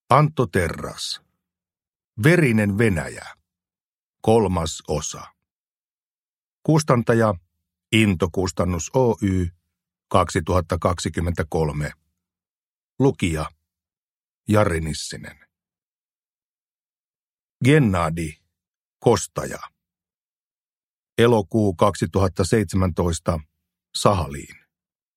Antto Terras. Verinen Venäjä. 3. osa. Kustantaja Into Kustannus Oy 2023. Lukija Jari Nissinen. Gennadi Kostaja. Elokuu 2017. Sahaliin.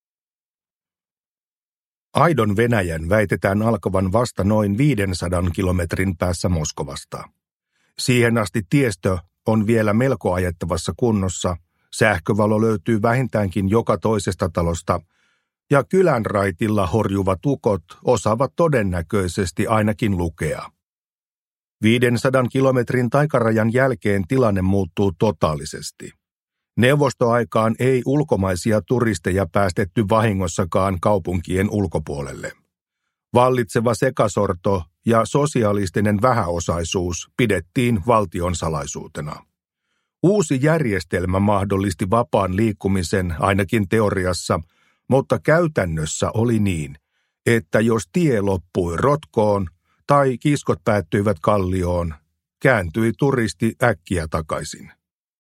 Aidon Venäjän väitetään alkavan vasta noin 500 kilometrin päässä Moskovasta. Siihen asti tiestö on vielä melko ajettavassa kunnossa, sähkövalo löytyy vähintäänkin joka toisesta talosta, ja kylän raitilla horjuvat ukot osaavat todennäköisesti ainakin lukea. 500 kilometrin taikarajan jälkeen tilanne muuttuu totaalisesti. Neuvostoaikaan ei ulkomaisia turisteja päästetty vahingossakaan kaupunkien ulkopuolelle. Vallitseva sekasorto ja sosialistinen vähäosaisuus pidettiin valtion salaisuutena. Uusi järjestelmä mahdollisti vapaan liikkumisen ainakin teoriassa, mutta käytännössä oli niin, että jos tie loppui rotkoon tai kiskot päättyivät kallioon, kääntyi turisti äkkiä takaisin.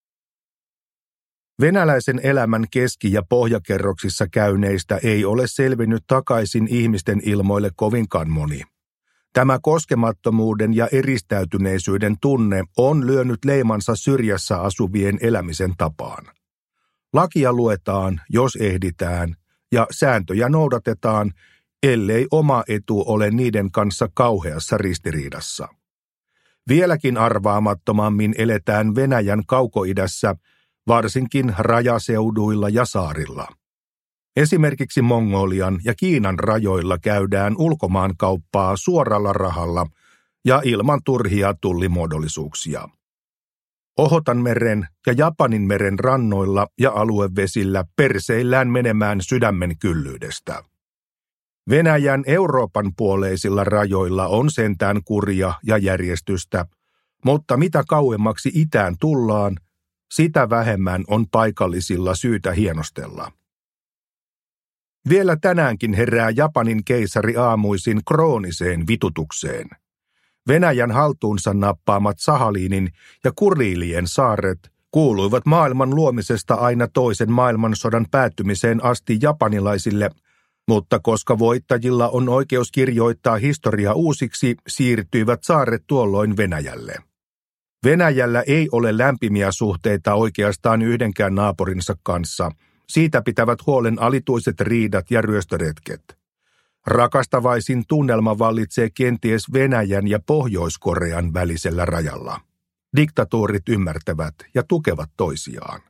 Venäläisen elämän keski- ja pohjakerroksissa käyneistä ei ole selvinnyt takaisin ihmisten ilmoille kovinkaan moni. Tämä koskemattomuuden ja eristäytyneisyyden tunne on lyönyt leimansa syrjässä asuvien elämisen tapaan. Lakia luetaan, jos ehditään, ja sääntöjä noudatetaan, ellei oma etu ole niiden kanssa kauheassa ristiriidassa. Vieläkin arvaamattomammin eletään Venäjän kaukoidässä, varsinkin rajaseuduilla ja saarilla. Esimerkiksi Mongolian ja Kiinan rajoilla käydään ulkomaankauppaa suoralla rahalla ja ilman turhia tullimuodollisuuksia. Ohotanmeren ja Japaninmeren rannoilla ja aluevesillä perseillään menemään sydämen kyllyydestä. Venäjän Euroopan puoleisilla rajoilla on sentään kuria ja järjestystä, mutta mitä kauemmaksi itään tullaan, sitä vähemmän on paikallisilla syytä hienostella. Vielä tänäänkin herää Japanin keisari aamuisin krooniseen vitutukseen. Venäjän haltuunsa nappaamat Sahaliinin ja Kuriilien saaret kuuluivat maailman luomisesta aina toisen maailmansodan päättymiseen asti japanilaisille, mutta koska voittajilla on oikeus kirjoittaa historia uusiksi, siirtyivät saaret tuolloin Venäjälle. Venäjällä ei ole lämpimiä suhteita oikeastaan yhdenkään naapurinsa kanssa. Siitä pitävät huolen alituiset riidat ja ryöstöretket. Rakastavaisin tunnelma vallitsee kenties Venäjän ja Pohjois-Korean välisellä rajalla. Diktatuurit ymmärtävät ja tukevat toisiaan.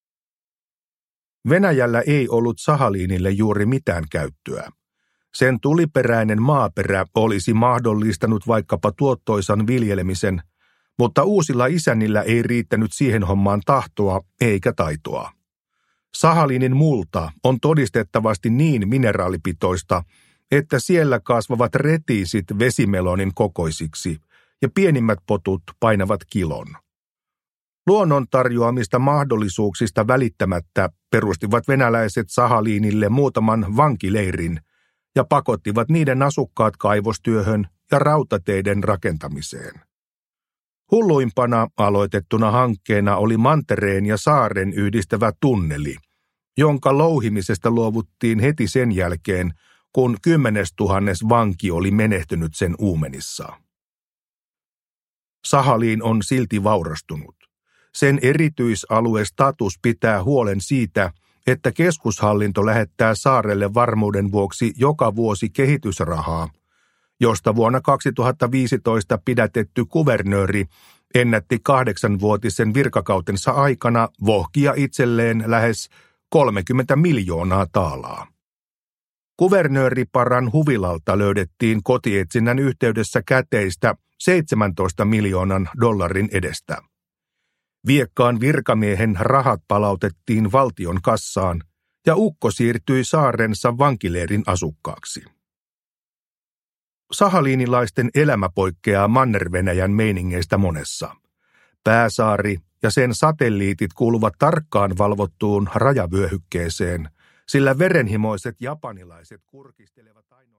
Venäjällä ei ollut Sahaliinille juuri mitään käyttöä. Sen tuliperäinen maaperä olisi mahdollistanut vaikkapa tuottoisan viljelemisen, mutta uusilla isännillä ei riittänyt siihen hommaan tahtoa eikä taitoa. Sahaliinin multa on todistettavasti niin mineraalipitoista, että siellä kasvavat retiisit vesimelonin kokoisiksi ja pienimmät potut painavat kilon. Luonnon tarjoamista mahdollisuuksista välittämättä perustivat venäläiset Sahaliinille muutaman vankileirin ja pakottivat niiden asukkaat kaivostyöhön ja rautateiden rakentamiseen. Hulluimpana aloitettuna hankkeena oli mantereen ja saaren yhdistävä tunneli, jonka louhimisesta luovuttiin heti sen jälkeen, kun 10 000 vanki oli menehtynyt sen uumenissa. Sahaliin on silti vaurastunut. Sen erityisaluestatus pitää huolen siitä, että keskushallinto lähettää saarelle varmuuden vuoksi joka vuosi kehitysrahaa, josta vuonna 2015 pidätetty kuvernööri ennätti 8-vuotisen virkakautensa aikana vohkia itselleen lähes 30 miljoonaa taalaa. Kuvernööri Paran huvilalta löydettiin kotietsinnän yhteydessä käteistä 17 miljoonan dollarin edestä. Viekkaan virkamiehen rahat palautettiin valtion kassaan ja ukko siirtyi saarensa vankileirin asukkaaksi. Sahaliinilaisten elämä poikkeaa Manner-Venäjän meiningeistä monessa. Pääsaari ja sen satelliitit kuuluvat tarkkaan valvottuun rajavyöhykkeeseen, sillä verenhimoiset japanilaiset kurkistelevat ainoastaan